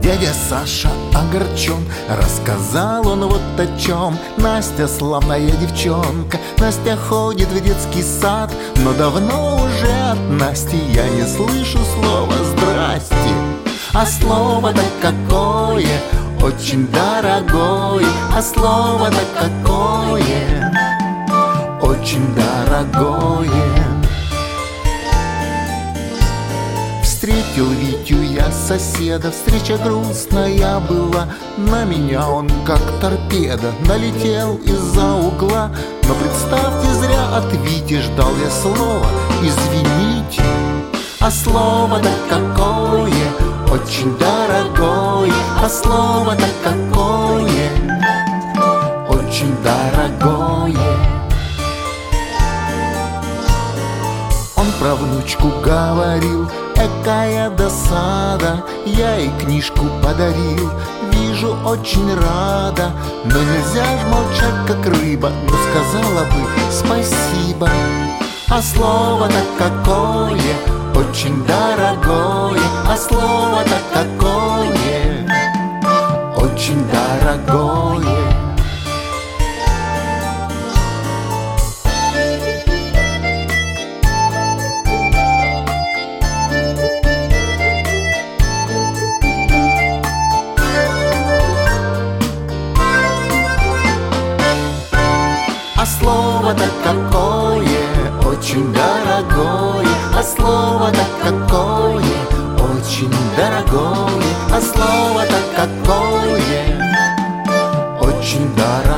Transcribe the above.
Дядя Саша огорчен, рассказал он вот о чем. Настя славная девчонка, Настя ходит в детский сад, но давно уже от Насти я не слышу слова «здрасте». А слово-то какое, очень дорогое, а слово-то какое, очень дорогое. Встретил Витю я соседа, встреча грустная была. На меня он как торпеда налетел из-за угла. Но представьте, зря от Вити ждал я слова «извините». А слово-то какое, очень дорогое, а слово-то какое, очень дорогое. Он про внучку говорил: экая досада, я ей книжку подарил, вижу, очень рада. Но нельзя ж молчать, как рыба, но сказала бы спасибо. А слово-то какое, очень дорогое, а слово-то какое, очень дорогое. А слово-то какое, очень дорогое, а слово-то какое, очень дорогое, а слово-то какое, очень дорогое.